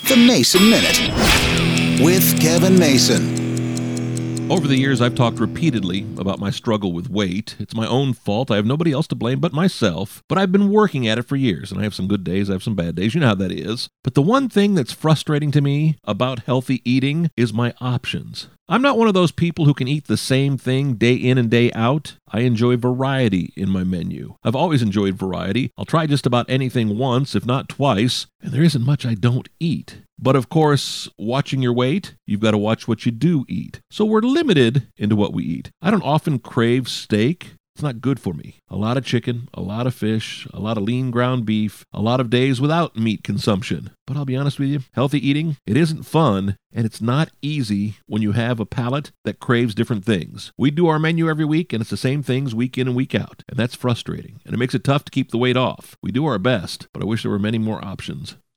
The Mason Minute with Kevin Mason. Over the years, I've talked repeatedly about my struggle with weight. It's my own fault. I have nobody else to blame but myself. But I've been working at it for years, and I have some good days, I have some bad days. You know how that is. But the one thing that's frustrating to me about healthy eating is my options. I'm not one of those people who can eat the same thing day in and day out. I enjoy variety in my menu. I've always enjoyed variety. I'll try just about anything once, if not twice, and there isn't much I don't eat. But of course, watching your weight, you've got to watch what you do eat. So we're limited into what we eat. I don't often crave steak. It's not good for me. A lot of chicken, a lot of fish, a lot of lean ground beef, a lot of days without meat consumption. But I'll be honest with you, healthy eating, it isn't fun, and it's not easy when you have a palate that craves different things. We do our menu every week, and it's the same things week in and week out. And that's frustrating, and it makes it tough to keep the weight off. We do our best, but I wish there were many more options.